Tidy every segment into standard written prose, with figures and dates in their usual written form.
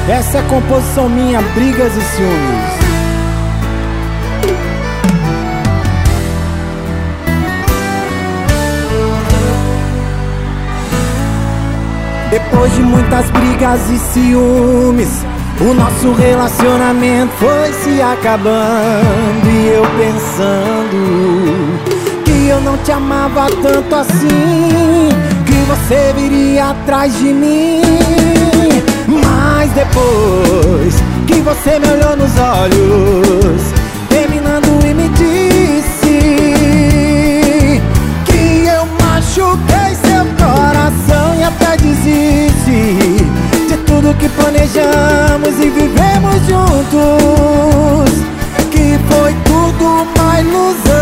Essa é a composição minha, Brigas e Ciúmes. Depois de muitas brigas e ciúmes, o nosso relacionamento foi se acabando. E eu pensando que eu não te amava tanto assim, que você viria atrás de mim. Mas depois que você me olhou nos olhos, terminando e me disse que eu machuquei seu coração e até desiste de tudo que planejamos e vivemos juntos, que foi tudo uma ilusão.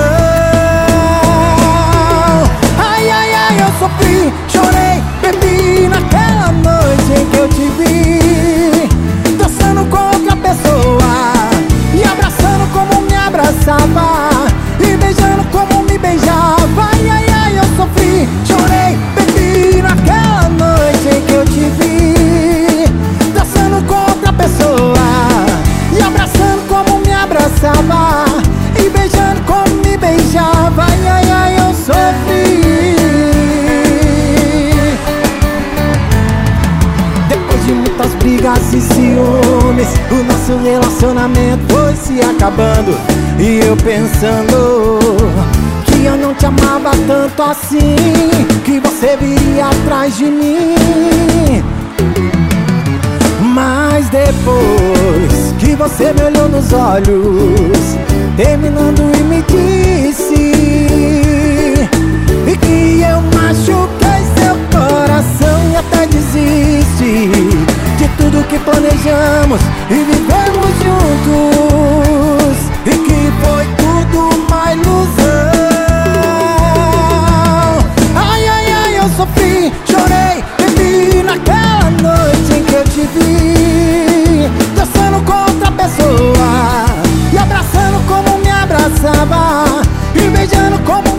Ai, ai, ai, eu sofri, chorei, bebi naquela noite em que eu te vi dançando com outra pessoa e abraçando como me abraçava e beijando como me beijava. Ai, ai, ai, eu sofri, chorei, bebi naquela noite em que eu te vi dançando com outra pessoa e abraçando como me abraçava e beijando como me beijava. Ai, ai, ai, eu sofri. Depois de muitas brigas e ciúmes, o nosso relacionamento foi se acabando. E eu pensando que eu não te amava tanto assim, que você viria atrás de mim. Mas depois que você me olhou nos olhos, terminando e me disse e que eu machuquei seu coração e até desiste de tudo que planejamos e vivemos juntos, e que foi tudo uma ilusão. Ai, ai, ai, eu sofri, chorei, bebi naquela noite em que eu te vi dançando com outra pessoa e abraçando como me abraçava e beijando como